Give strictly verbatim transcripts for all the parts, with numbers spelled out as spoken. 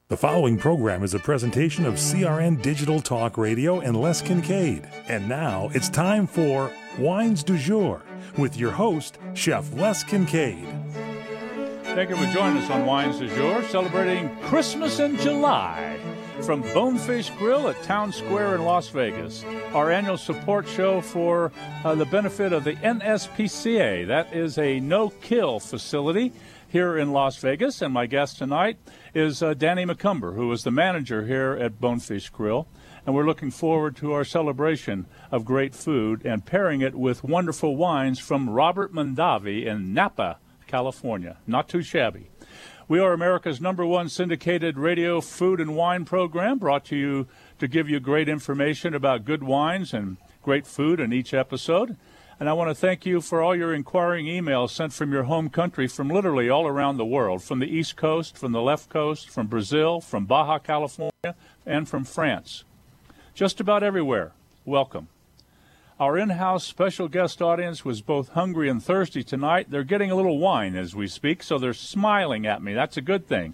The following program is a presentation of C R N Digital Talk Radio and Les Kincaid. And now it's time for Wines du Jour with your host, Chef Les Kincaid. Thank you for joining us on Wines du Jour, celebrating Christmas in July from Bonefish Grill at Town Square in Las Vegas. Our annual support show for uh, the benefit of the N S P C A. That is a no-kill facility here in Las Vegas, and my guest tonight is uh, Danny McCumber, who is the manager here at Bonefish Grill, and we're looking forward to our celebration of great food and pairing it with wonderful wines from Robert Mondavi in Napa, California. Not too shabby. We are America's number one syndicated radio food and wine program, brought to you to give you great information about good wines and great food in each episode. And I want to thank you for all your inquiring emails sent from your home country, from literally all around the world, from the East Coast, from the left coast, from Brazil, from Baja California, and from France. Just about everywhere. Welcome. Our in-house special guest audience was both hungry and thirsty tonight. They're getting a little wine as we speak, so they're smiling at me. That's a good thing.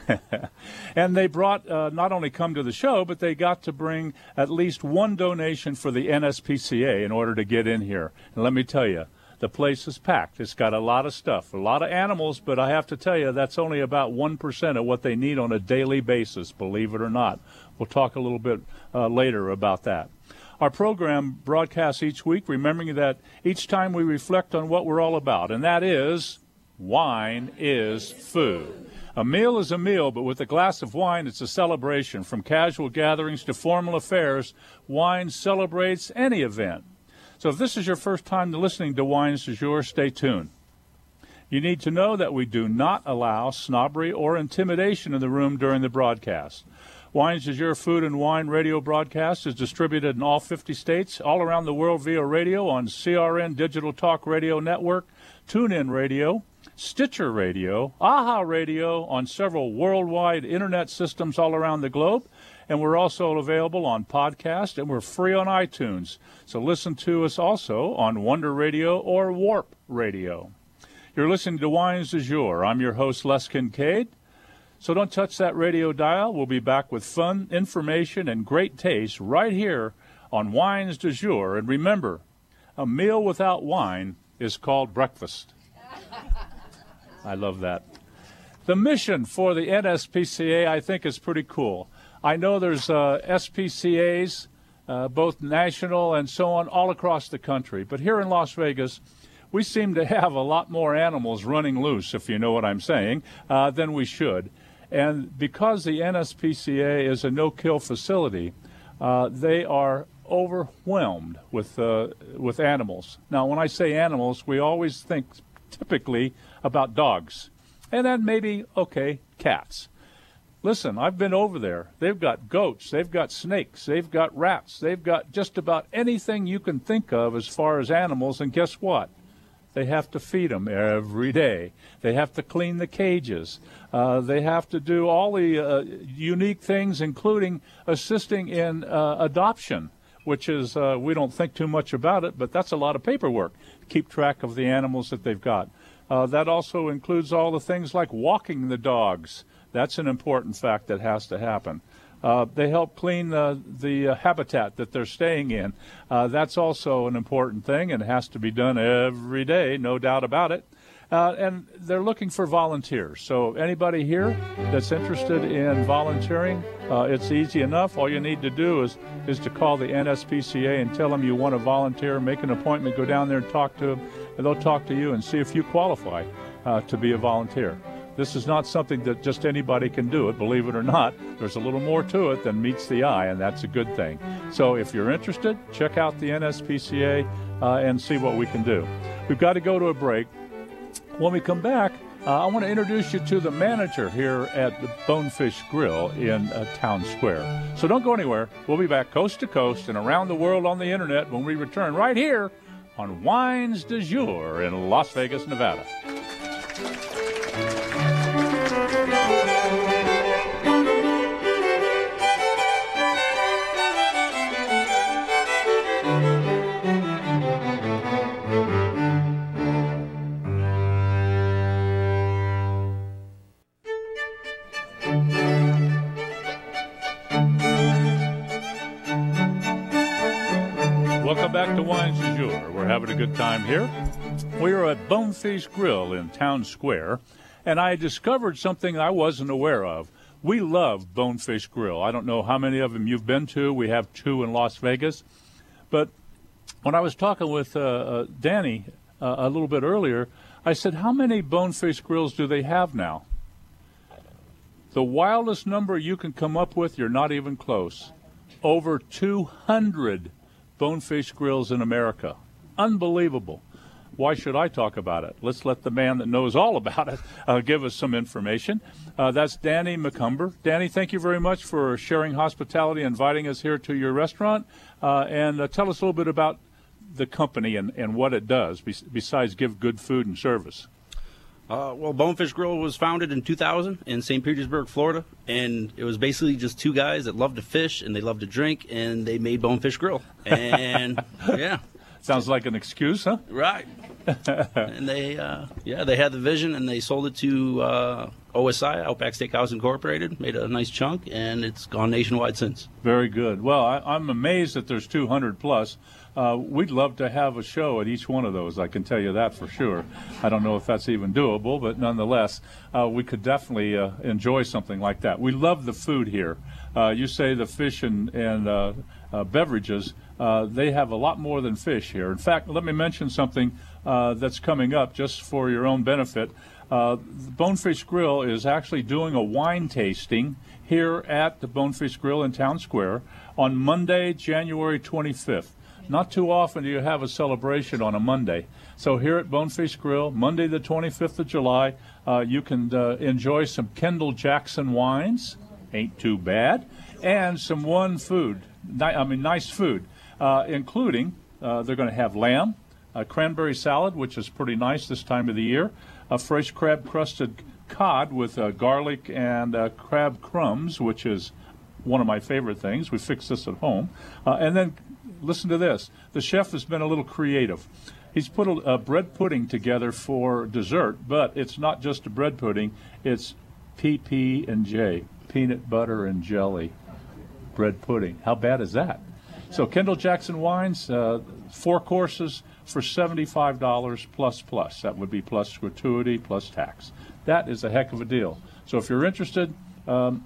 And they brought, uh, not only come to the show, but they got to bring at least one donation for the N S P C A in order to get in here. And let me tell you, the place is packed. It's got a lot of stuff, a lot of animals, but I have to tell you, that's only about one percent of what they need on a daily basis, believe it or not. We'll talk a little bit uh, later about that. Our program broadcasts each week, remembering that each time we reflect on what we're all about, and that is, wine is food. A meal is a meal, but with a glass of wine, it's a celebration. From casual gatherings to formal affairs, wine celebrates any event. So if this is your first time listening to Wines du Jour, stay tuned. You need to know that we do not allow snobbery or intimidation in the room during the broadcast. Wines du Jour food and wine radio broadcast is distributed in all fifty states, all around the world via radio on C R N Digital Talk Radio Network, TuneIn Radio, Stitcher Radio, AHA Radio, on several worldwide internet systems all around the globe. And we're also available on podcast, and we're free on iTunes. So listen to us also on Wonder Radio or Warp Radio. You're listening to Wines du Jour. I'm your host, Les Kincaid. So don't touch that radio dial. We'll be back with fun, information, and great taste right here on Wines du Jour. And remember, a meal without wine is called breakfast. I love that. The mission for the N S P C A, I think, is pretty cool. I know there's uh, S P C As, uh, both national and so on, all across the country. But here in Las Vegas, we seem to have a lot more animals running loose, if you know what I'm saying, uh, than we should. And because the N S P C A is a no-kill facility, uh, they are overwhelmed with uh, with animals. Now, when I say animals, we always think typically about dogs, and then maybe, okay, cats. Listen, I've been over there. They've got goats, they've got snakes, they've got rats, they've got just about anything you can think of as far as animals, and guess what? They have to feed them every day. They have to clean the cages. Uh, they have to do all the uh, unique things, including assisting in uh, adoption, which is, uh, we don't think too much about it, but that's a lot of paperwork to keep track of the animals that they've got. Uh, that also includes all the things like walking the dogs. That's an important fact that has to happen. Uh, they help clean uh, the uh, habitat that they're staying in. Uh, that's also an important thing and has to be done every day, no doubt about it. Uh, and they're looking for volunteers. So anybody here that's interested in volunteering, uh, it's easy enough. All you need to do is, is to call the N S P C A and tell them you want to volunteer, make an appointment, go down there and talk to them, and they'll talk to you and see if you qualify uh, to be a volunteer. This is not something that just anybody can do it, believe it or not. There's a little more to it than meets the eye, and that's a good thing. So if you're interested, check out the N S P C A uh, and see what we can do. We've got to go to a break. When we come back, uh, I want to introduce you to the manager here at the Bonefish Grill in uh, Town Square. So don't go anywhere. We'll be back coast to coast and around the world on the internet when we return right here on Wines du Jour in Las Vegas, Nevada. back to Wines du Jour. We're having a good time here. We are at Bonefish Grill in Town Square, and I discovered something I wasn't aware of. We love Bonefish Grill. I don't know how many of them you've been to. We have two in Las Vegas. But when I was talking with uh, uh, Danny uh, a little bit earlier, I said, how many Bonefish Grills do they have now? The wildest number you can come up with, you're not even close. Over two hundred Bonefish Grills in America. Unbelievable. Why should I talk about it? Let's let the man that knows all about it uh, give us some information. Uh, that's Danny McCumber. Danny, thank you very much for sharing hospitality, inviting us here to your restaurant. Uh, and uh, tell us a little bit about the company and, and what it does, be- besides give good food and service. Uh, well, Bonefish Grill was founded in two thousand in Saint Petersburg, Florida, and it was basically just two guys that loved to fish and they loved to drink, and they made Bonefish Grill. And, yeah. Sounds like an excuse, huh? Right. And they, uh, yeah, they had the vision, and they sold it to uh, O S I, Outback Steakhouse Incorporated, made a nice chunk, and it's gone nationwide since. Very good. Well, I, I'm amazed that there's two hundred plus. Uh, we'd love to have a show at each one of those, I can tell you that for sure. I don't know if that's even doable, but nonetheless, uh, we could definitely uh, enjoy something like that. We love the food here. Uh, you say the fish and, and uh, uh, beverages, uh, they have a lot more than fish here. In fact, let me mention something uh, that's coming up just for your own benefit. Uh, the Bonefish Grill is actually doing a wine tasting here at the Bonefish Grill in Town Square on Monday, January twenty-fifth. Not too often do you have a celebration on a Monday. So here at Bonefish Grill, Monday the twenty-fifth of July, uh, you can uh, enjoy some Kendall Jackson wines, ain't too bad, and some one food, ni- I mean nice food, uh, including uh, they're going to have lamb, a cranberry salad, which is pretty nice this time of the year, a fresh crab-crusted cod with uh, garlic and uh, crab crumbs, which is one of my favorite things. We fix this at home. Uh, and then listen to this. The chef has been a little creative. He's put a, a bread pudding together for dessert, but it's not just a bread pudding. It's P P and J, peanut butter and jelly bread pudding. How bad is that? So Kendall Jackson Wines, uh, four courses for seventy-five dollars plus plus. That would be plus gratuity, plus tax. That is a heck of a deal. So if you're interested, um,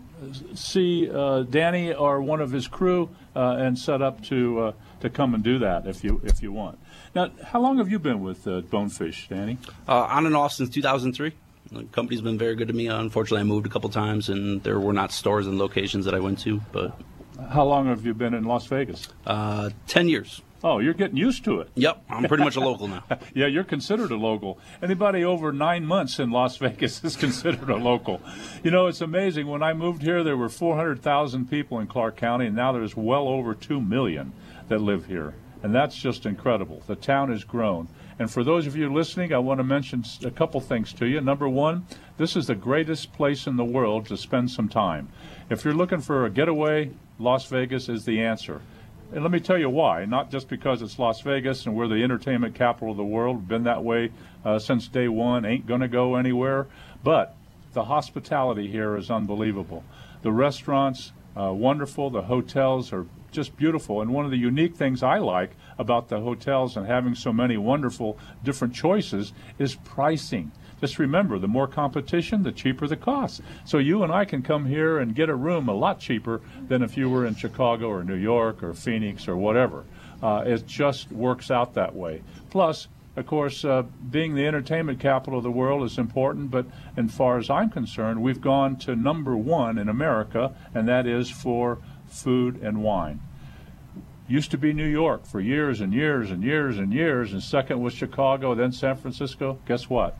see uh, Danny or one of his crew uh, and set up to uh, to come and do that if you if you want. Now, how long have you been with uh, Bonefish, Danny? Uh, on and off since two thousand three. The company's been very good to me. Unfortunately, I moved a couple times, and there were not stores and locations that I went to. But how long have you been in Las Vegas? Uh, ten years. Oh, you're getting used to it. Yep, I'm pretty much a local now. Yeah, you're considered a local. Anybody over nine months in Las Vegas is considered a local. You know, it's amazing. When I moved here, there were four hundred thousand people in Clark County, and now there's well over two million that live here. And that's just incredible. The town has grown. And for those of you listening, I want to mention a couple things to you. Number one, this is the greatest place in the world to spend some time. If you're looking for a getaway, Las Vegas is the answer. And let me tell you why. Not just because it's Las Vegas and we're the entertainment capital of the world, been that way uh, since day one, ain't going to go anywhere, but the hospitality here is unbelievable. The restaurants, uh, wonderful. The hotels are just beautiful. And one of the unique things I like about the hotels and having so many wonderful different choices is pricing. Just remember, the more competition, the cheaper the cost. So you and I can come here and get a room a lot cheaper than if you were in Chicago or New York or Phoenix or whatever. Uh, it just works out that way. Plus, of course, uh, being the entertainment capital of the world is important, but as far as I'm concerned, we've gone to number one in America, and that is for food and wine. Used to be New York for years and years and years and years, and second was Chicago, then San Francisco. Guess what?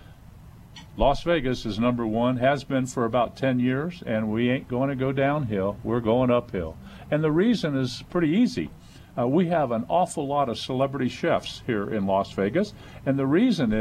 Las Vegas is number one, has been for about ten years, and we ain't going to go downhill. We're going uphill. And the reason is pretty easy. Uh, we have an awful lot of celebrity chefs here in Las Vegas, and the reason is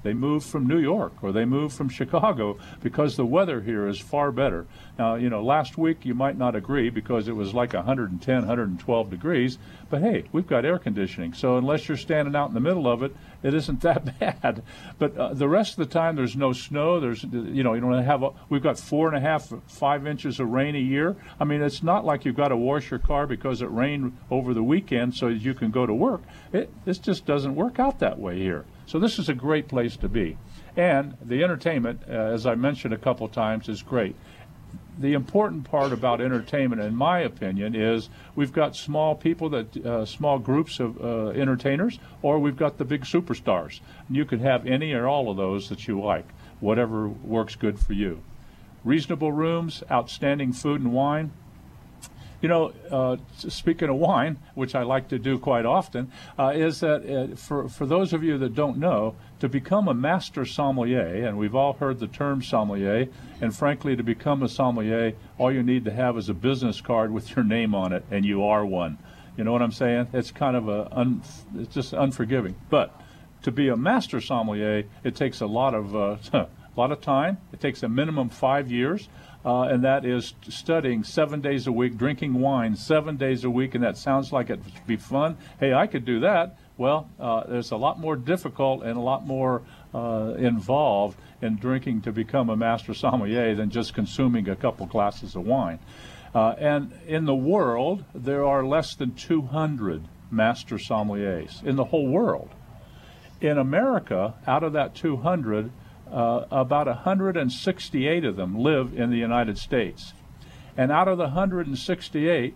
They move from New York or they move from Chicago because the weather here is far better. Now, you know, last week you might not agree because it was like one hundred ten, one hundred twelve degrees, but hey, we've got air conditioning. So unless you're standing out in the middle of it, it isn't that bad. But uh, the rest of the time, there's no snow. There's, you know, you don't have. A, we've got four and a half, five inches of rain a year. I mean, it's not like you've got to wash your car because it rained over the weekend so you can go to work. It this just doesn't work out that way here. So this is a great place to be, and the entertainment, uh, as I mentioned a couple times, is great. The important part about entertainment, in my opinion, is we've got small people, that uh, small groups of uh, entertainers, or we've got the big superstars. And you can have any or all of those that you like, whatever works good for you. Reasonable rooms, outstanding food and wine. You know, uh, speaking of wine, which I like to do quite often, uh, is that uh, for, for those of you that don't know, to become a master sommelier, and we've all heard the term sommelier, and frankly, to become a sommelier, all you need to have is a business card with your name on it, and you are one. You know what I'm saying? It's kind of a, un, it's just unforgiving. But to be a master sommelier, it takes a lot of, uh, a lot of time. It takes a minimum five years. Uh, and that is studying seven days a week, drinking wine seven days a week, and that sounds like it would be fun. Hey, I could do that. Well, uh, there's a lot more difficult and a lot more uh, involved in drinking to become a master sommelier than just consuming a couple glasses of wine. Uh, and in the world, there are less than two hundred master sommeliers in the whole world. In America, out of that two hundred, Uh, about one hundred sixty-eight of them live in the United States. And out of the one hundred sixty-eight,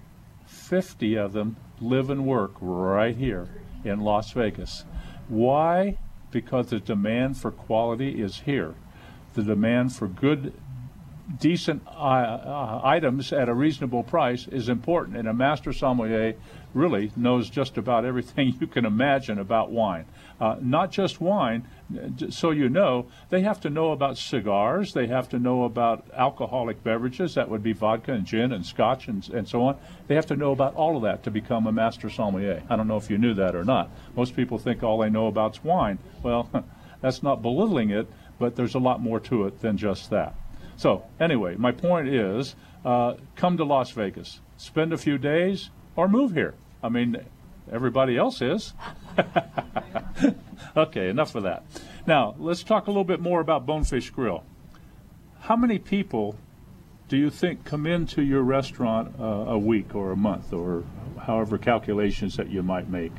fifty of them live and work right here in Las Vegas. Why? Because the demand for quality is here. The demand for good, decent uh, uh, items at a reasonable price is important. And a master sommelier really knows just about everything you can imagine about wine. Uh, not just wine, so you know, they have to know about cigars, they have to know about alcoholic beverages, that would be vodka and gin and scotch and, and so on. They have to know about all of that to become a master sommelier. I don't know if you knew that or not. Most people think all they know about is wine. Well, that's not belittling it, but there's a lot more to it than just that. So anyway, my point is, uh, come to Las Vegas, spend a few days, or move here. I mean, everybody else is. Okay, enough of that. Now, let's talk a little bit more about Bonefish Grill. How many people do you think come into your restaurant uh, a week or a month, or however calculations that you might make?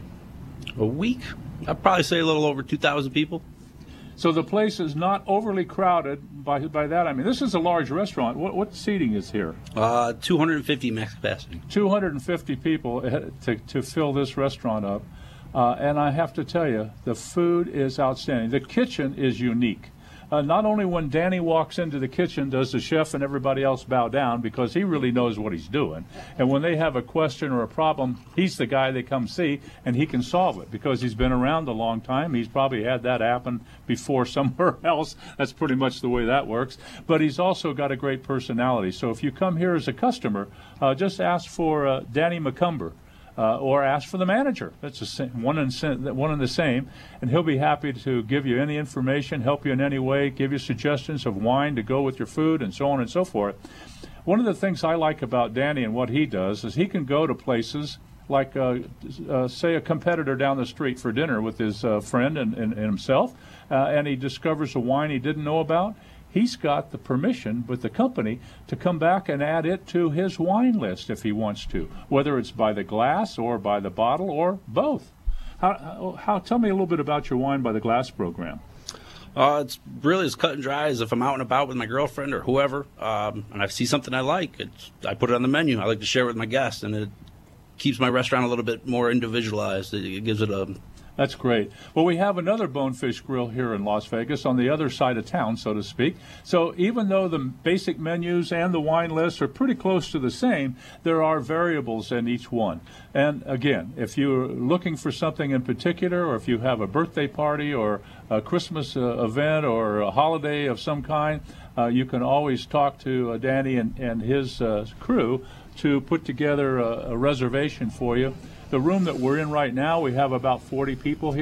A week? I'd probably say a little over two thousand people. So the place is not overly crowded. By by that, I mean, this is a large restaurant. What, what seating is here? Uh, two hundred fifty max capacity. two hundred fifty people to, to fill this restaurant up. Uh, and I have to tell you, the food is outstanding. The kitchen is unique. Uh, not only when Danny walks into the kitchen does the chef and everybody else bow down, because he really knows what he's doing. And when they have a question or a problem, he's the guy they come see, and he can solve it because he's been around a long time. He's probably had that happen before somewhere else. That's pretty much the way that works. But he's also got a great personality. So if you come here as a customer, uh, just ask for uh, Danny McCumber. Uh, or ask for the manager. That's the same, one and one and the same, and he'll be happy to give you any information, help you in any way, give you suggestions of wine to go with your food, and so on and so forth. One of the things I like about Danny and what he does is he can go to places like, uh, uh, say, a competitor down the street for dinner with his uh, friend and, and, and himself, uh, and he discovers a wine he didn't know about. He's got the permission with the company to come back and add it to his wine list if he wants to, whether it's by the glass or by the bottle or both. How, how tell me a little bit about your wine by the glass program. Uh, it's really as cut and dry as if I'm out and about with my girlfriend or whoever, um, and I see something I like, it's, I put it on the menu. I like to share it with my guests, and it keeps my restaurant a little bit more individualized. It, it gives it a... That's great. Well, we have another Bonefish Grill here in Las Vegas on the other side of town, so to speak. So even though the basic menus and the wine lists are pretty close to the same, there are variables in each one. And again, if you're looking for something in particular, or if you have a birthday party or a Christmas uh, event or a holiday of some kind, uh, you can always talk to uh, Danny and, and his uh, crew to put together a, a reservation for you. The room that we're in right now, we have about forty people here.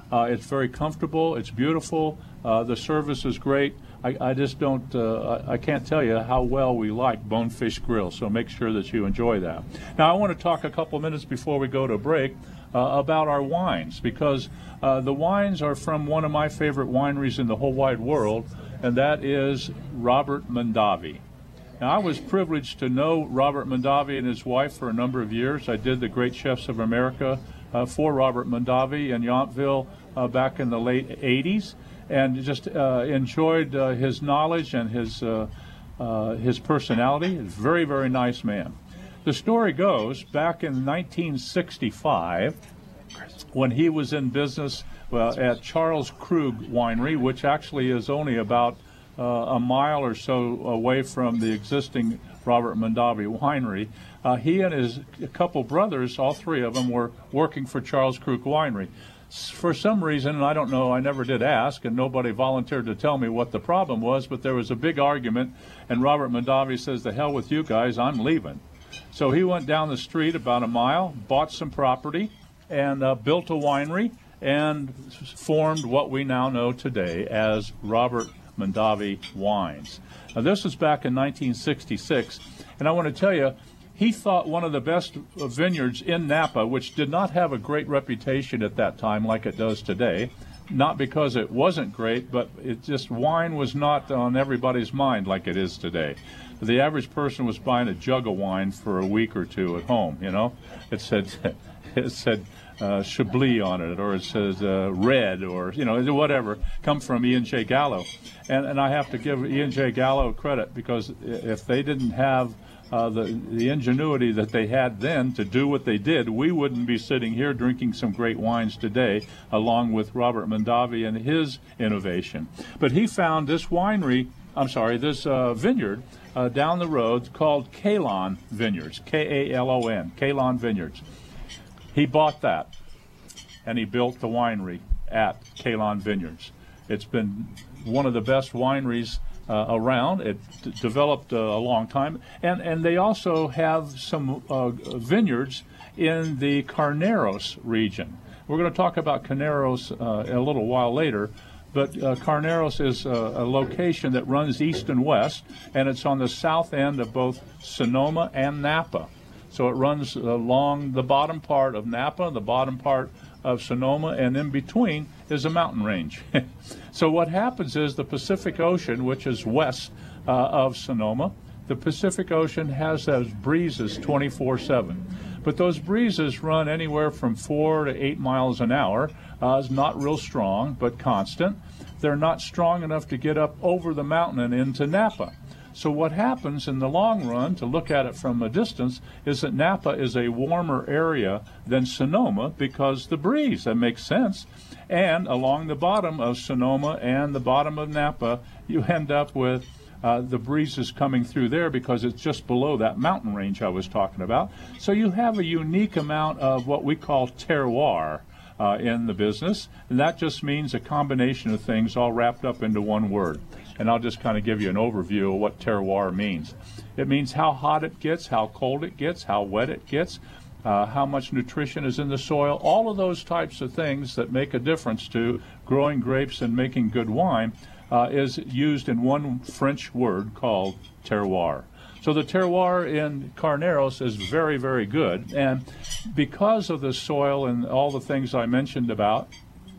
Uh, it's very comfortable. It's beautiful. Uh, the service is great. I, I just don't, uh, I, I can't tell you how well we like Bonefish Grill, so make sure that you enjoy that. Now, I want to talk a couple minutes before we go to break uh, about our wines, because uh, the wines are from one of my favorite wineries in the whole wide world, and that is Robert Mondavi. Now, I was privileged to know Robert Mondavi and his wife for a number of years. I did the Great Chefs of America uh, for Robert Mondavi in Yountville uh, back in the late eighties, and just uh, enjoyed uh, his knowledge and his uh, uh, his personality. He's a very, very nice man. The story goes, back in nineteen sixty-five, when he was in business well, at Charles Krug Winery, which actually is only about Uh, a mile or so away from the existing Robert Mondavi winery. Uh, he and his couple brothers, all three of them, were working for Charles Krug Winery. S- for some reason, and I don't know, I never did ask, and nobody volunteered to tell me what the problem was, but there was a big argument, and Robert Mondavi says, "The hell with you guys, I'm leaving." So he went down the street about a mile, bought some property, and uh, built a winery, and formed what we now know today as Robert Mondavi Wines. Now, this was back in nineteen sixty-six, and I want to tell you, he thought one of the best vineyards in Napa, which did not have a great reputation at that time like it does today, not because it wasn't great, but it just, wine was not on everybody's mind like it is today. The average person was buying a jug of wine for a week or two at home, you know. It said, it said, Uh, Chablis on it, or it says uh, red, or, you know, whatever, come from E and J Gallo. And, and I have to give E and J Gallo credit, because if they didn't have uh, the, the ingenuity that they had then to do what they did, we wouldn't be sitting here drinking some great wines today, along with Robert Mondavi and his innovation. But he found this winery, I'm sorry, this uh, vineyard uh, down the road called Kalon Vineyards, K A L O N, Kalon Vineyards. He bought that, and he built the winery at Kalon Vineyards. It's been one of the best wineries uh, around. It d- developed uh, a long time. And, and they also have some uh, vineyards in the Carneros region. We're going to talk about Carneros uh, a little while later, but uh, Carneros is a, a location that runs east and west, and it's on the south end of both Sonoma and Napa. So it runs along the bottom part of Napa, the bottom part of Sonoma, and in between is a mountain range. So what happens is the Pacific Ocean, which is west uh, of Sonoma, the Pacific Ocean has those breezes twenty-four seven. But those breezes run anywhere from four to eight miles an hour. Uh, it's not real strong, but constant. They're not strong enough to get up over the mountain and into Napa. So what happens in the long run, to look at it from a distance, is that Napa is a warmer area than Sonoma because the breeze. That makes sense. And along the bottom of Sonoma and the bottom of Napa, you end up with uh, the breezes coming through there because it's just below that mountain range I was talking about. So you have a unique amount of what we call terroir uh, in the business. And that just means a combination of things all wrapped up into one word. And I'll just kind of give you an overview of what terroir means. It means how hot it gets, how cold it gets, how wet it gets, uh, how much nutrition is in the soil, all of those types of things that make a difference to growing grapes and making good wine uh, is used in one French word called terroir. So the terroir in Carneros is very, very good. And because of the soil and all the things I mentioned about,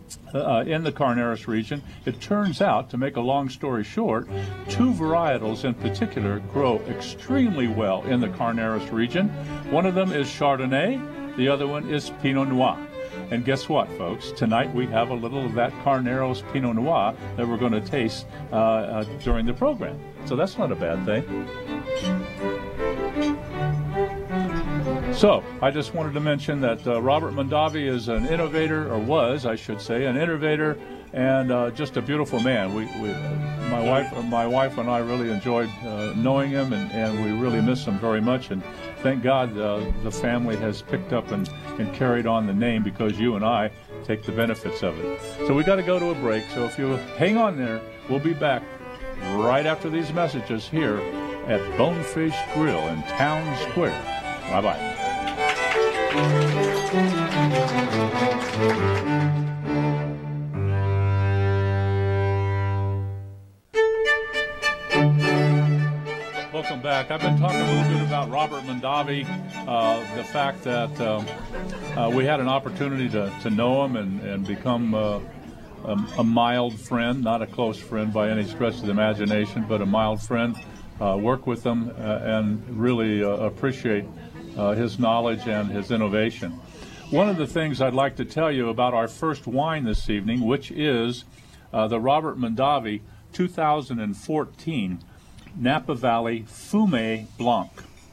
Uh, in the Carneros region, it turns out, to make a long story short, two varietals in particular grow extremely well in the Carneros region. One of them is Chardonnay, the other one is Pinot Noir. And guess what, folks? Tonight we have a little of that Carneros Pinot Noir that we're going to taste uh, uh, during the program. So that's not a bad thing. So, I just wanted to mention that uh, Robert Mondavi is an innovator, or was, I should say, an innovator, and uh, just a beautiful man. We, we, my wife, my wife and I really enjoyed uh, knowing him, and, and we really miss him very much. And thank God uh, the family has picked up and, and carried on the name, because you and I take the benefits of it. So we got to go to a break. So if you hang on there, we'll be back right after these messages here at Bonefish Grill in Town Square. Bye bye. back. I've been talking a little bit about Robert Mondavi, uh, the fact that um, uh, we had an opportunity to, to know him and, and become uh, a, a mild friend, not a close friend by any stretch of the imagination, but a mild friend. Uh, work with him uh, and really uh, appreciate uh, his knowledge and his innovation. One of the things I'd like to tell you about our first wine this evening, which is uh, the Robert Mondavi two thousand fourteen Napa Valley Fumé Blanc.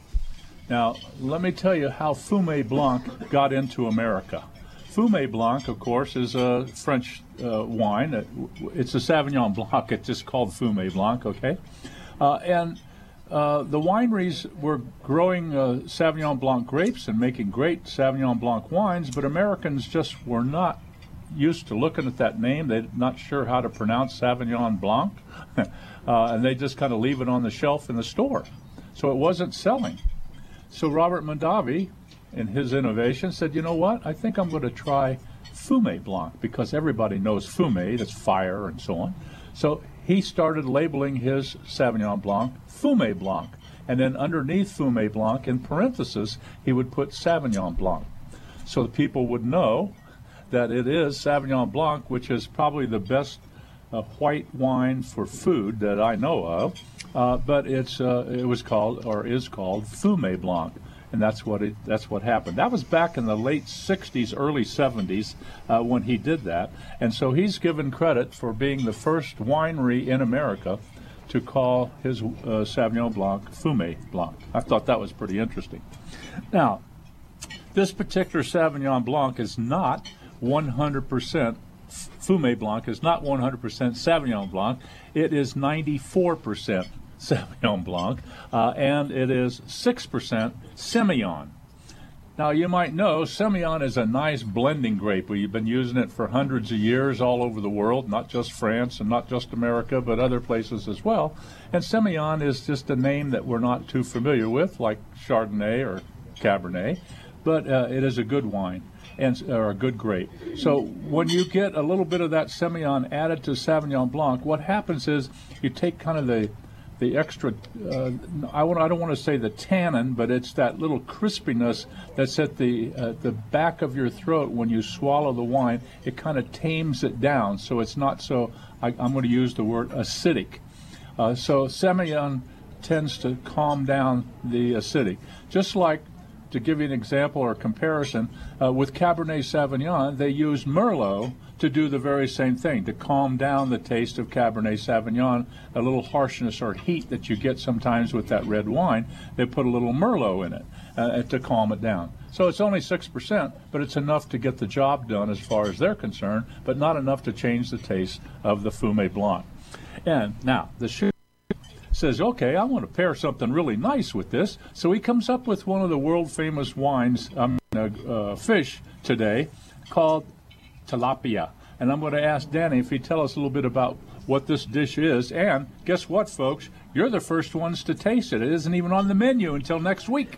Now, let me tell you how Fumé Blanc got into America. Fumé Blanc, of course, is a French uh, wine. It's a Sauvignon Blanc. It's just called Fumé Blanc, okay? Uh, and uh, the wineries were growing uh, Sauvignon Blanc grapes and making great Sauvignon Blanc wines, but Americans just were not used to looking at that name. They're not sure how to pronounce Sauvignon Blanc, uh, and they just kind of leave it on the shelf in the store. So it wasn't selling. So Robert Mondavi, in his innovation, said, you know what, I think I'm going to try Fumé Blanc, because everybody knows Fumé, that's fire and so on. So he started labeling his Sauvignon Blanc Fumé Blanc. And then underneath Fumé Blanc, in parentheses, he would put Sauvignon Blanc. So the people would know that it is Sauvignon Blanc, which is probably the best uh, white wine for food that I know of. Uh, but it's uh, it was called, or is called, Fumé Blanc. And that's what it, that's what happened. That was back in the late sixties, early seventies uh, when he did that. And so he's given credit for being the first winery in America to call his uh, Sauvignon Blanc Fumé Blanc. I thought that was pretty interesting. Now, this particular Sauvignon Blanc is not one hundred percent Fumé Blanc is not one hundred percent Sauvignon Blanc. It is ninety-four percent Sauvignon Blanc, uh, and it is six percent Semillon. Now, you might know Semillon is a nice blending grape. We've been using it for hundreds of years all over the world, not just France and not just America, but other places as well. And Semillon is just a name that we're not too familiar with, like Chardonnay or Cabernet, but uh, it is a good wine. And, or a good grape. So when you get a little bit of that Semillon added to Sauvignon Blanc, what happens is you take kind of the the extra, uh, I, want, I don't want to say the tannin, but it's that little crispiness that's at the uh, the back of your throat when you swallow the wine. It kind of tames it down, so it's not so, I, I'm going to use the word acidic. Uh, so Semillon tends to calm down the acidic. Just like, to give you an example or comparison, uh, with Cabernet Sauvignon, they use Merlot to do the very same thing, to calm down the taste of Cabernet Sauvignon, a little harshness or heat that you get sometimes with that red wine. They put a little Merlot in it uh, to calm it down. So it's only six percent, but it's enough to get the job done as far as they're concerned, but not enough to change the taste of the Fumé Blanc. And now, the shoe says, okay, I want to pair something really nice with this. So he comes up with one of the world-famous wines, I mean, uh, uh, fish today, called tilapia. And I'm going to ask Danny if he'd tell us a little bit about what this dish is. And guess what, folks? You're the first ones to taste it. It isn't even on the menu until next week.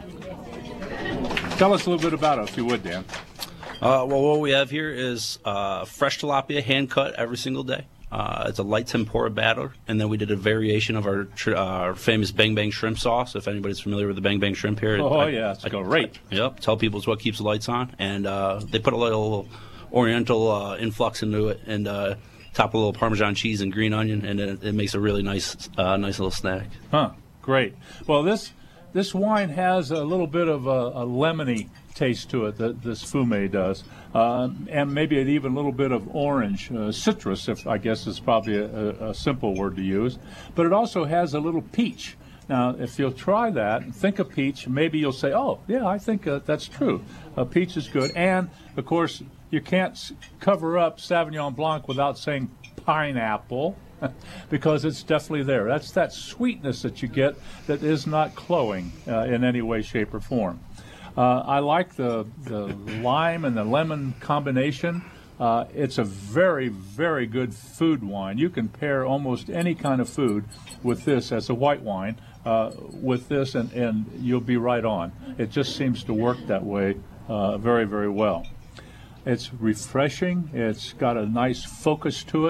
Tell us a little bit about it, if you would, Dan. Uh, well, what we have here is uh, fresh tilapia, hand-cut every single day. Uh, it's a light tempura batter, and then we did a variation of our, tr- uh, our famous Bang Bang shrimp sauce. If anybody's familiar with the Bang Bang shrimp here, oh I, yeah, it's I, great. I, yep, tell people it's what keeps the lights on, and uh, they put a little Oriental uh, influx into it, and uh, top a little Parmesan cheese and green onion, and it, it makes a really nice, uh, nice little snack. Huh? Great. Well, this this wine has a little bit of a, a lemony taste to it, that this Fumé does, uh, and maybe an even little bit of orange, uh, citrus, if I guess is probably a, a simple word to use. But it also has a little peach. Now, if you'll try that and think of peach, maybe you'll say, oh, yeah, I think uh, that's true. Uh, peach is good. And, of course, you can't cover up Sauvignon Blanc without saying pineapple, because it's definitely there. That's that sweetness that you get that is not cloying uh, in any way, shape, or form. Uh, I like the, the lime and the lemon combination. Uh, it's a very, very good food wine. You can pair almost any kind of food with this as a white wine, uh, with this, and, and you'll be right on. It just seems to work that way uh, very, very well. It's refreshing. It's got a nice focus to it.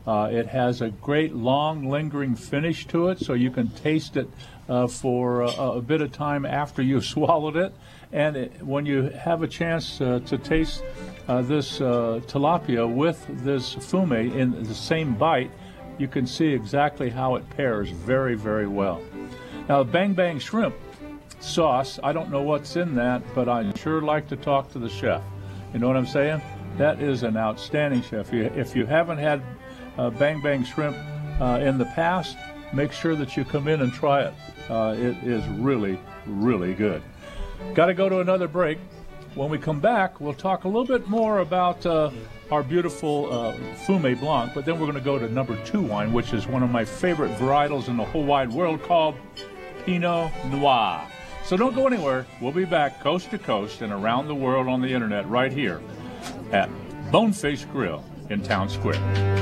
Uh, it has a great long lingering finish to it, so you can taste it uh, for a, a bit of time after you've swallowed it. And it, when you have a chance uh, to taste uh, this uh, tilapia with this fume in the same bite, you can see exactly how it pairs very, very well. Now, Bang Bang Shrimp sauce, I don't know what's in that, but I'd sure like to talk to the chef. You know what I'm saying? That is an outstanding chef. If you haven't had uh, Bang Bang Shrimp uh, in the past, make sure that you come in and try it. Uh, it is really, really good. Got to go to another break. When we come back, we'll talk a little bit more about uh, our beautiful uh, Fume Blanc, but then we're going to go to number two wine, which is one of my favorite varietals in the whole wide world, called Pinot Noir. So don't go anywhere. We'll be back coast to coast and around the world on the internet right here at Bonefish Grill in Town Square.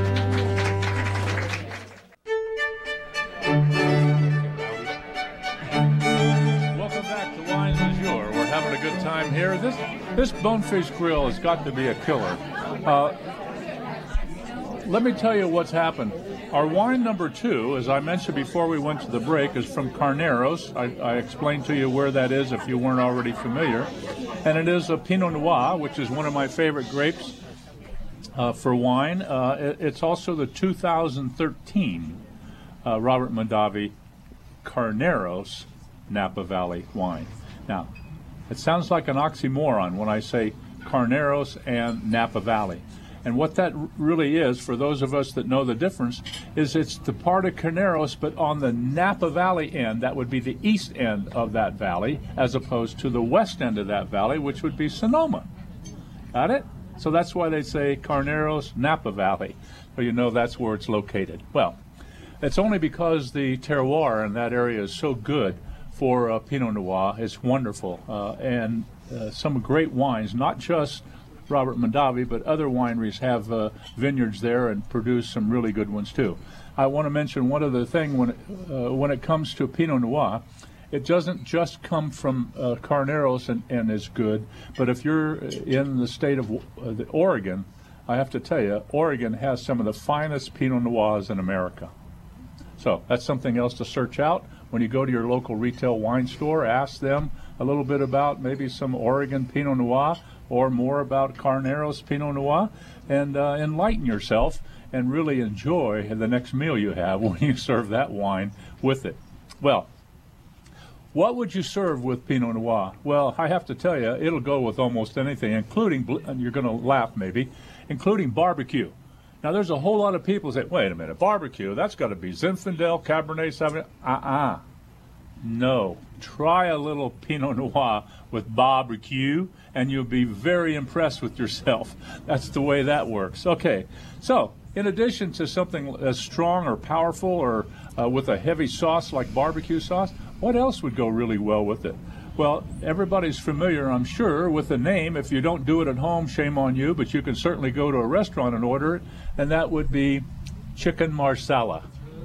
Welcome back to Wines du Jour. We're having a good time here. This this Bonefish Grill has got to be a killer. Uh, let me tell you what's happened. Our wine number two, as I mentioned before we went to the break, is from Carneros. I, I explained to you where that is if you weren't already familiar. And it is a Pinot Noir, which is one of my favorite grapes uh, for wine. Uh, it, it's also the two thousand thirteen uh, Robert Mondavi Carneros Napa Valley wine. Now, it sounds like an oxymoron when I say Carneros and Napa Valley. And what that really is, for those of us that know the difference, is it's the part of Carneros, but on the Napa Valley end, that would be the east end of that valley, as opposed to the west end of that valley, which would be Sonoma. Got it? So that's why they say Carneros Napa Valley. So you know that's where it's located. Well, it's only because the terroir in that area is so good for uh, Pinot Noir. It's wonderful. Uh, and uh, some great wines, not just Robert Mondavi, but other wineries have uh, vineyards there and produce some really good ones too. I want to mention one other thing. When it, uh, when it comes to Pinot Noir, it doesn't just come from uh, Carneros and, and is good, but if you're in the state of uh, the Oregon, I have to tell you, Oregon has some of the finest Pinot Noirs in America. So that's something else to search out. When you go to your local retail wine store, ask them a little bit about maybe some Oregon Pinot Noir, or more about Carneros Pinot Noir, and uh, enlighten yourself and really enjoy the next meal you have when you serve that wine with it. Well, what would you serve with Pinot Noir? Well, I have to tell you, it'll go with almost anything, including, and you're going to laugh maybe, including barbecue. Now, there's a whole lot of people that say, wait a minute, barbecue, that's got to be Zinfandel, Cabernet Sauvignon. Uh-uh. No. Try a little Pinot Noir with barbecue, and you'll be very impressed with yourself. That's the way that works. Okay, so in addition to something as strong or powerful or uh, with a heavy sauce like barbecue sauce, what else would go really well with it? Well, everybody's familiar, I'm sure, with the name. If you don't do it at home, shame on you, but you can certainly go to a restaurant and order it, and that would be chicken marsala.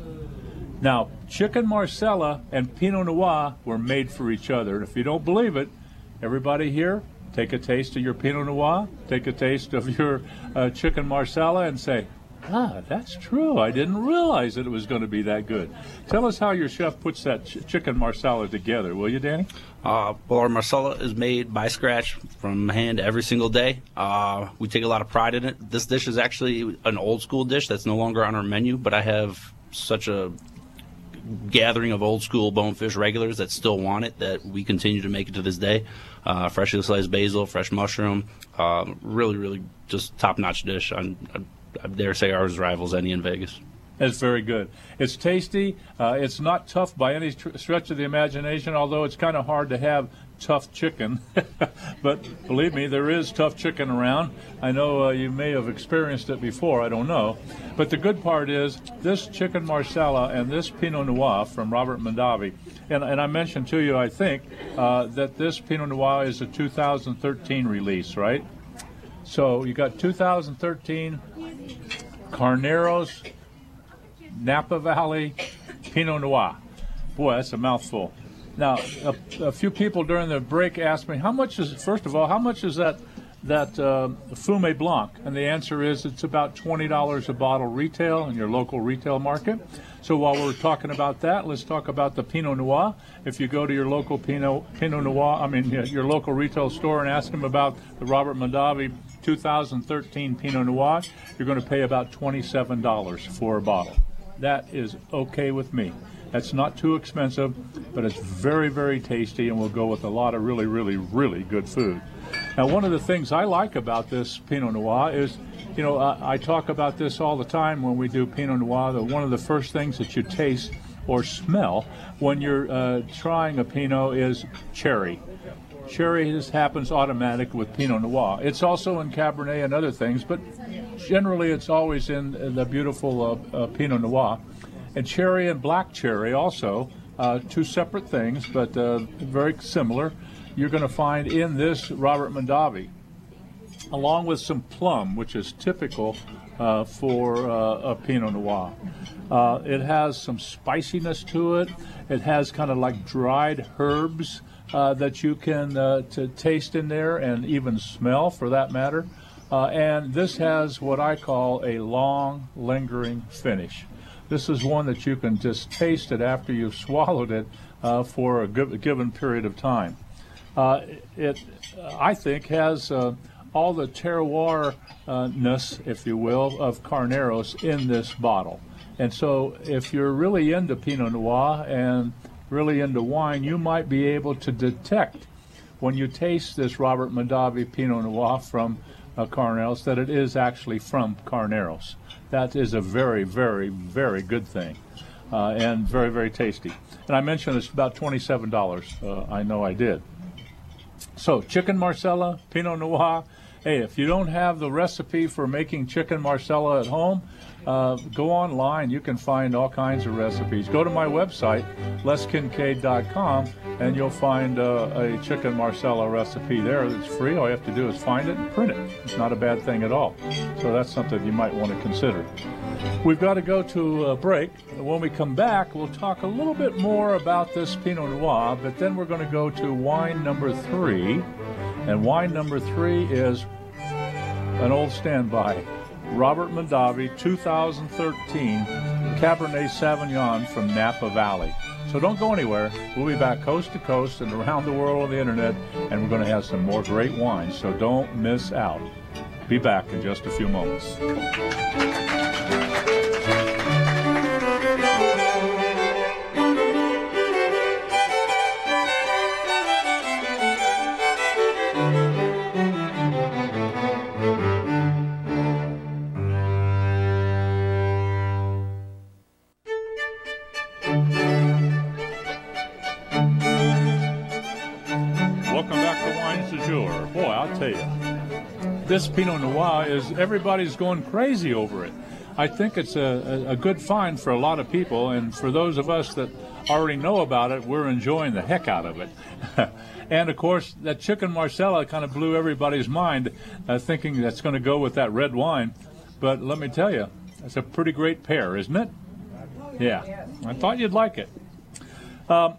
Now, chicken marsala and Pinot Noir were made for each other. And if you don't believe it, everybody here, take a taste of your Pinot Noir, take a taste of your uh, chicken marsala, and say, ah, that's true. I didn't realize that it was going to be that good. Tell us how your chef puts that ch- chicken marsala together, will you, Danny? Uh, well, our marsala is made by scratch from hand every single day. Uh, we take a lot of pride in it. This dish is actually an old school dish that's no longer on our menu, but I have such a gathering of old school Bonefish regulars that still want it that we continue to make it to this day. Uh, freshly sliced basil, fresh mushroom, uh, really, really just top-notch dish. I, I, I dare say ours rivals any in Vegas. It's very good. It's tasty. Uh, it's not tough by any tr- stretch of the imagination, although it's kind of hard to have tough chicken. But believe me, there is tough chicken around. I know uh, you may have experienced it before. I don't know. But the good part is this chicken marsala and this Pinot Noir from Robert Mondavi. And, and I mentioned to you, I think, uh, that this Pinot Noir is a two thousand thirteen release, right? So you got two thousand thirteen Carneros Napa Valley Pinot Noir. Boy, that's a mouthful. Now, a, a few people during the break asked me, how much is, first of all, how much is that that uh, Fumé Blanc? And the answer is it's about twenty dollars a bottle retail in your local retail market. So while we're talking about that, let's talk about the Pinot Noir. If you go to your local Pinot, Pinot Noir, I mean your local retail store and ask them about the Robert Mondavi two thousand thirteen Pinot Noir, you're going to pay about twenty-seven dollars for a bottle. That is okay with me. That's not too expensive, but it's very, very tasty and will go with a lot of really, really, really good food. Now, one of the things I like about this Pinot Noir is, you know, I, I talk about this all the time when we do Pinot Noir, that one of the first things that you taste or smell when you're uh, trying a Pinot is cherry. Cherry just happens automatic with Pinot Noir. It's also in Cabernet and other things, but generally it's always in, in the beautiful uh, uh, Pinot Noir. And cherry and black cherry also, uh, two separate things, but uh, very similar. You're going to find in this Robert Mondavi, along with some plum, which is typical uh, for uh, a Pinot Noir. Uh, it has some spiciness to it. It has kind of like dried herbs uh, that you can uh, to taste in there and even smell, for that matter. Uh, and this has what I call a long, lingering finish. This is one that you can just taste it after you've swallowed it uh, for a given period of time. Uh, it, I think, has uh, all the terroir-ness, if you will, of Carneros in this bottle. And so if you're really into Pinot Noir and really into wine, you might be able to detect when you taste this Robert Mondavi Pinot Noir from uh, Carneros that it is actually from Carneros. That is a very, very, very good thing, uh, and very, very tasty. And I mentioned it's about twenty-seven dollars. Uh, I know I did. So chicken Marsala, Pinot Noir. Hey, if you don't have the recipe for making chicken Marsala at home, uh, go online. You can find all kinds of recipes. Go to my website, les kincaid dot com, and you'll find uh, a chicken Marsala recipe there that's free. All you have to do is find it and print it. It's not a bad thing at all. So that's something you might want to consider. We've got to go to a break. When we come back, we'll talk a little bit more about this Pinot Noir, but then we're going to go to wine number three. And wine number three is an old standby, Robert Mondavi two thousand thirteen Cabernet Sauvignon from Napa Valley. So don't go anywhere. We'll be back coast to coast and around the world on the internet, and we're going to have some more great wines, so don't miss out. Be back in just a few moments. This Pinot Noir is, everybody's going crazy over it. I think it's a, a, a good find for a lot of people, and for those of us that already know about it, we're enjoying the heck out of it. And, of course, that chicken Marsala kind of blew everybody's mind, uh, thinking that's going to go with that red wine. But let me tell you, it's a pretty great pair, isn't it? Yeah, I thought you'd like it. Um,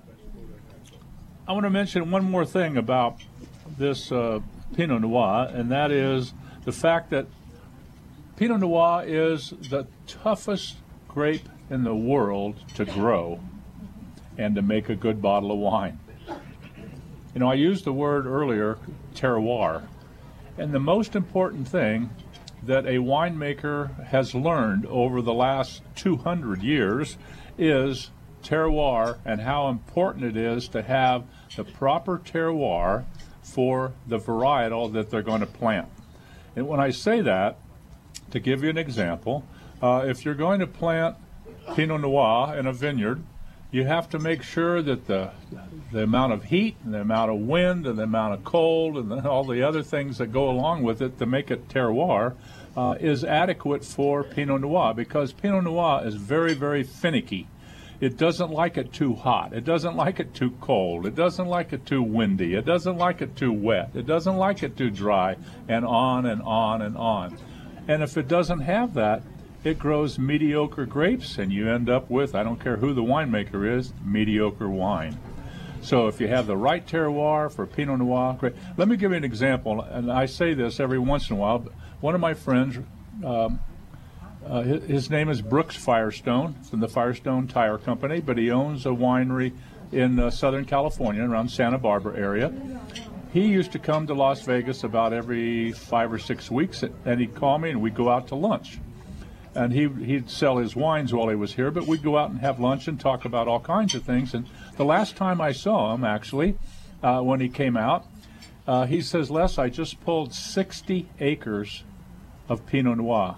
I want to mention one more thing about this uh, Pinot Noir, and that is the fact that Pinot Noir is the toughest grape in the world to grow and to make a good bottle of wine. You know, I used the word earlier, terroir, and the most important thing that a winemaker has learned over the last two hundred years is terroir, and how important it is to have the proper terroir for the varietal that they're going to plant. And when I say that, to give you an example, uh, if you're going to plant Pinot Noir in a vineyard, you have to make sure that the the amount of heat and the amount of wind and the amount of cold and the, all the other things that go along with it to make it terroir uh, is adequate for Pinot Noir, because Pinot Noir is very, very finicky. It doesn't like it too hot. It doesn't like it too cold. It doesn't like it too windy. It doesn't like it too wet. It doesn't like it too dry, and on and on and on. And if it doesn't have that, it grows mediocre grapes, and you end up with, I don't care who the winemaker is, mediocre wine. So if you have the right terroir for Pinot Noir, great. Let me give you an example, and I say this every once in a while. One of my friends, um, uh, his, his name is Brooks Firestone from the Firestone Tire Company, but he owns a winery in uh, Southern California, around Santa Barbara area. He used to come to Las Vegas about every five or six weeks, and he'd call me, and we'd go out to lunch. And he, he'd sell his wines while he was here, but we'd go out and have lunch and talk about all kinds of things. And the last time I saw him, actually, uh, when he came out, uh, he says, Les, I just pulled sixty acres of Pinot Noir.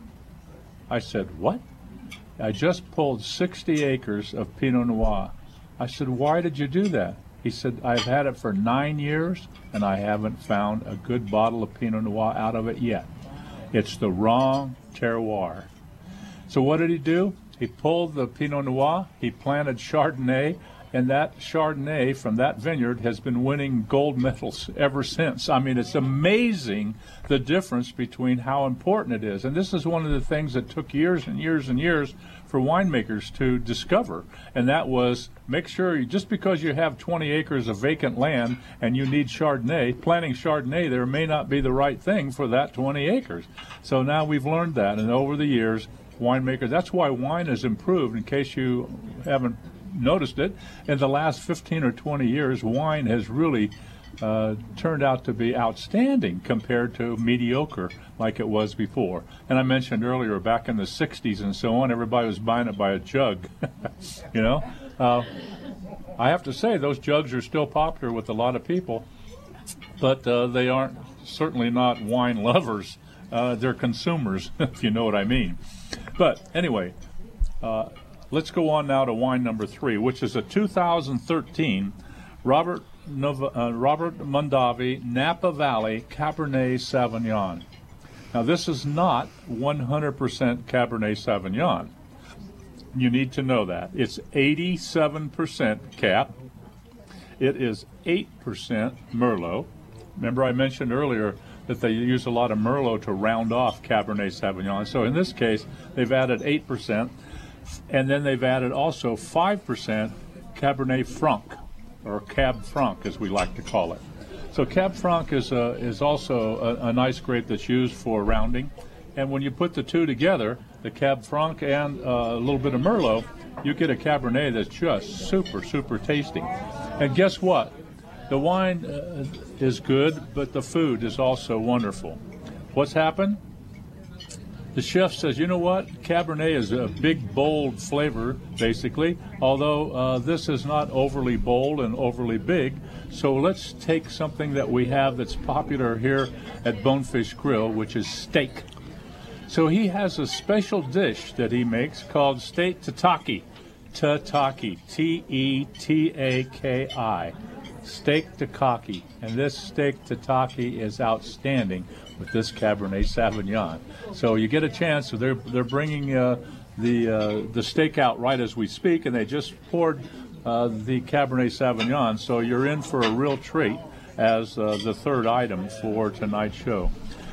I said, what? I just pulled sixty acres of Pinot Noir. I said, why did you do that? He said, I've had it for nine years, and I haven't found a good bottle of Pinot Noir out of it yet. It's the wrong terroir. So what did he do? He pulled the Pinot Noir, he planted Chardonnay, and that Chardonnay from that vineyard has been winning gold medals ever since. I mean, it's amazing the difference between how important it is. And this is one of the things that took years and years and years for winemakers to discover, and that was make sure you, just because you have twenty acres of vacant land and you need Chardonnay, planting Chardonnay there may not be the right thing for that twenty acres. So now we've learned that, and over the years, winemakers, that's why wine has improved. In case you haven't noticed it, in the last fifteen or twenty years, wine has really uh, turned out to be outstanding compared to mediocre like it was before. And I mentioned earlier, back in the sixties and so on, everybody was buying it by a jug. you know, uh, I have to say those jugs are still popular with a lot of people, but uh, they aren't certainly not wine lovers. Uh, they're consumers, if you know what I mean. But anyway, uh, let's go on now to wine number three, which is a two thousand thirteen Robert Nova, uh, Robert Mondavi Napa Valley Cabernet Sauvignon. Now, this is not one hundred percent Cabernet Sauvignon. You need to know that. It's eighty-seven percent Cap. It is eight percent Merlot. Remember I mentioned earlier that they use a lot of Merlot to round off Cabernet Sauvignon. So in this case, they've added eight percent, and then they've added also five percent Cabernet Franc, or Cab Franc as we like to call it. So Cab Franc is a, is also a, a nice grape that's used for rounding. And when you put the two together, the Cab Franc and uh, a little bit of Merlot, you get a Cabernet that's just super, super tasty. And guess what? The wine uh, is good, but the food is also wonderful. What's happened? The chef says, you know what? Cabernet is a big, bold flavor, basically, although uh, this is not overly bold and overly big. So let's take something that we have that's popular here at Bonefish Grill, which is steak. So he has a special dish that he makes called steak tataki. Tataki, T E T A K I. Steak tataki. And this steak tataki is outstanding with this Cabernet Sauvignon. So you get a chance. So they're they're bringing uh, the uh, the steak out right as we speak, and they just poured uh, the Cabernet Sauvignon. So you're in for a real treat as uh, the third item for tonight's show.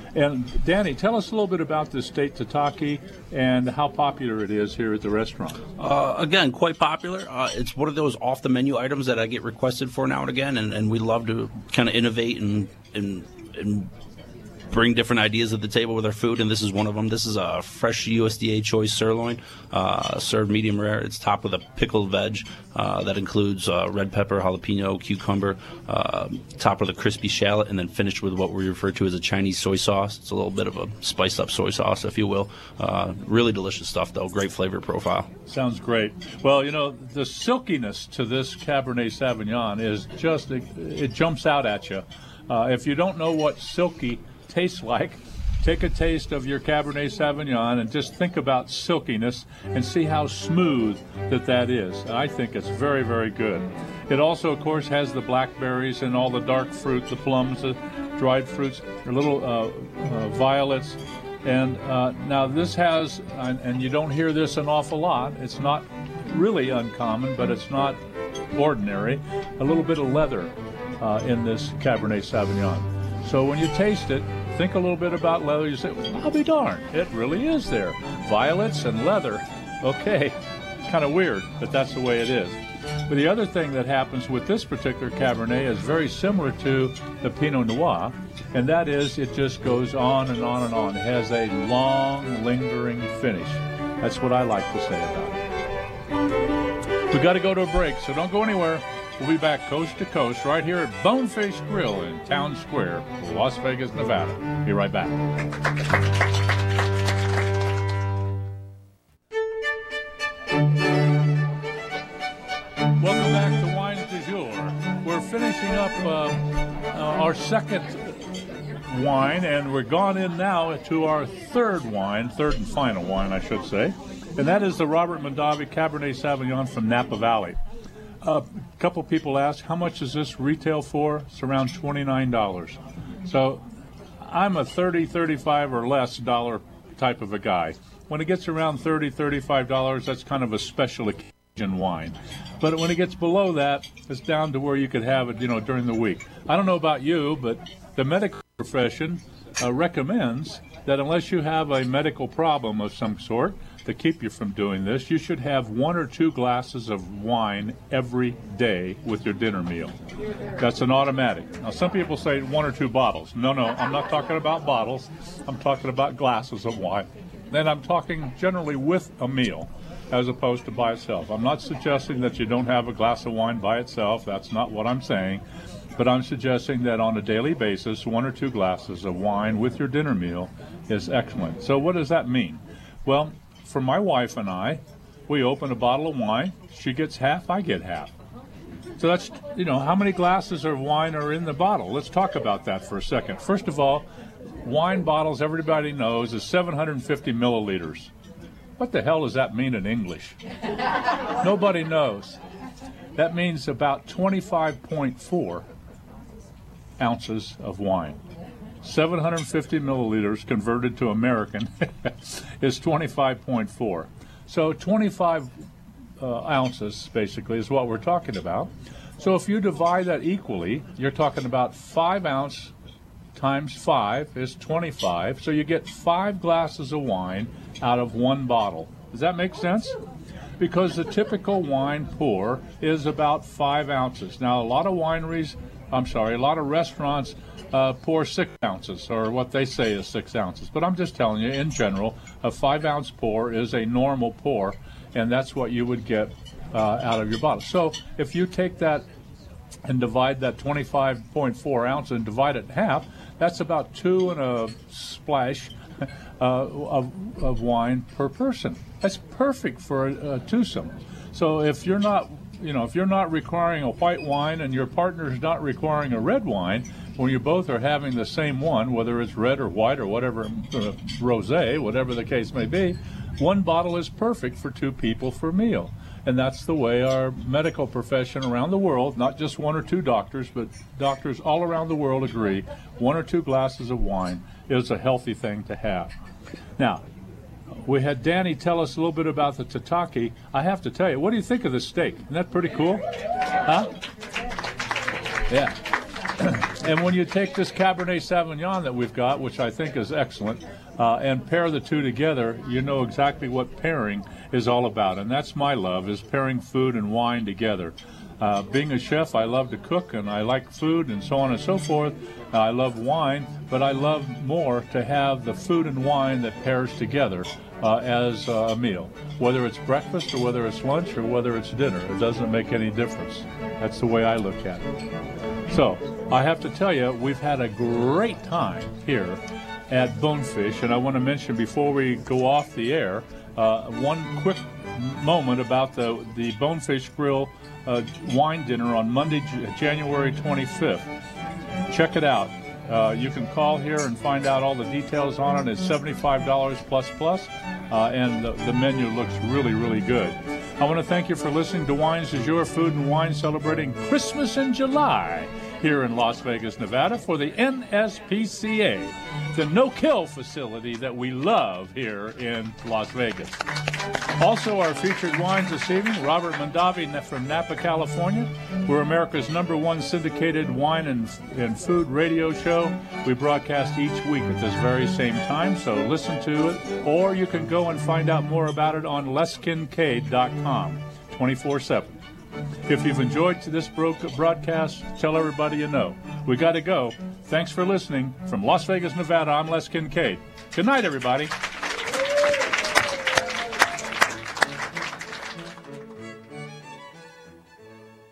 And Danny, tell us a little bit about this steak tataki and how popular it is here at the restaurant. Uh, again, quite popular. Uh, it's one of those off-the-menu items that I get requested for now and again, and, and we love to kind of innovate and, and and bring different ideas to the table with our food, and this is one of them. This is a fresh U S D A choice sirloin, uh, served medium rare. It's topped with a pickled veg uh, that includes uh, red pepper, jalapeno, cucumber, uh, topped with a crispy shallot, and then finished with what we refer to as a Chinese soy sauce. It's a little bit of a spiced up soy sauce, if you will. Uh, really delicious stuff, though. Great flavor profile. Sounds great. Well, you know, the silkiness to this Cabernet Sauvignon is just, it, it jumps out at you. Uh, if you don't know what silky tastes like, take a taste of your Cabernet Sauvignon and just think about silkiness and see how smooth that that is. I think it's very, very good. It also, of course, has the blackberries and all the dark fruit, the plums, the dried fruits, the little uh, uh, violets. And uh, now this has, and, and you don't hear this an awful lot, it's not really uncommon, but it's not ordinary, a little bit of leather uh, in this Cabernet Sauvignon. So when you taste it, think a little bit about leather. You say, well, I'll be darned, it really is there. Violets and leather. Okay, kind of weird, but that's the way it is. But the other thing that happens with this particular Cabernet is very similar to the Pinot Noir, and that is it just goes on and on and on. It has a long, lingering finish. That's what I like to say about it. We got to go to a break, so don't go anywhere. We'll be back coast to coast right here at Bonefish Grill in Town Square, Las Vegas, Nevada. Be right back. Welcome back to Wines du Jour. We're finishing up uh, uh, our second wine, and we're gone in now to our third wine, third and final wine, I should say, and that is the Robert Mondavi Cabernet Sauvignon from Napa Valley. A uh, couple people ask, how much does this retail for? It's around twenty-nine dollars. So I'm a thirty, thirty-five or less dollar type of a guy. When it gets around thirty, thirty-five dollars, that's kind of a special occasion wine. But when it gets below that, it's down to where you could have it, you know, during the week. I don't know about you, but the medical profession uh, recommends that unless you have a medical problem of some sort to keep you from doing this, you should have one or two glasses of wine every day with your dinner meal. That's an automatic. Now, some people say one or two bottles. No, no, I'm not talking about bottles. I'm talking about glasses of wine. Then I'm talking generally with a meal as opposed to by itself. I'm not suggesting that you don't have a glass of wine by itself. That's not what I'm saying. But I'm suggesting that on a daily basis, one or two glasses of wine with your dinner meal is excellent. So what does that mean? Well, for my wife and I, we open a bottle of wine. She gets half, I get half. So that's, you know, how many glasses of wine are in the bottle? Let's talk about that for a second. First of all, wine bottles, everybody knows, is seven hundred fifty milliliters. What the hell does that mean in English? Nobody knows. That means about twenty-five point four ounces of wine. seven hundred fifty milliliters converted to American is twenty-five point four. So twenty-five uh, ounces, basically, is what we're talking about. So if you divide that equally, you're talking about five ounce times five is twenty-five. So you get five glasses of wine out of one bottle. Does that make sense? Because the typical wine pour is about five ounces. Now, a lot of wineries, I'm sorry, a lot of restaurants uh, pour six ounces, or what they say is six ounces. But I'm just telling you, in general, a five-ounce pour is a normal pour, and that's what you would get uh, out of your bottle. So if you take that and divide that twenty-five point four ounces and divide it in half, that's about two and a splash uh, of, of wine per person. That's perfect for a, a twosome. So if you're not, you know, if you're not requiring a white wine and your partner's not requiring a red wine, when you both are having the same one, whether it's red or white or whatever, uh, rosé, whatever the case may be, one bottle is perfect for two people for a meal. And that's the way our medical profession around the world, not just one or two doctors, but doctors all around the world agree, one or two glasses of wine is a healthy thing to have. Now, we had Danny tell us a little bit about the tataki. I have to tell you, what do you think of the steak? Isn't that pretty cool? Huh? Yeah. And when you take this Cabernet Sauvignon that we've got, which I think is excellent, uh, and pair the two together, you know exactly what pairing is all about. And that's my love, is pairing food and wine together. Uh, being a chef, I love to cook, and I like food, and so on and so forth. Uh, I love wine, but I love more to have the food and wine that pairs together uh, as uh, a meal. Whether it's breakfast, or whether it's lunch, or whether it's dinner, it doesn't make any difference. That's the way I look at it. So, I have to tell you, we've had a great time here at Bonefish, and I want to mention before we go off the air, uh, one quick moment about the, the Bonefish Grill uh, wine dinner on Monday, January twenty-fifth. Check it out. Uh, you can call here and find out all the details on it. It's seventy-five dollars plus plus, uh, and the, the menu looks really, really good. I want to thank you for listening to Wines du Jour, Food and Wine, celebrating Christmas in July here in Las Vegas, Nevada, for the N S P C A, the no-kill facility that we love here in Las Vegas. Also, our featured wines this evening, Robert Mondavi from Napa, California. We're America's number one syndicated wine and, and food radio show. We broadcast each week at this very same time, so listen to it, or you can go and find out more about it on les kincaid dot com, twenty-four seven. If you've enjoyed this broadcast, tell everybody you know. We got to go. Thanks for listening. From Las Vegas, Nevada, I'm Les Kincaid. Good night, everybody.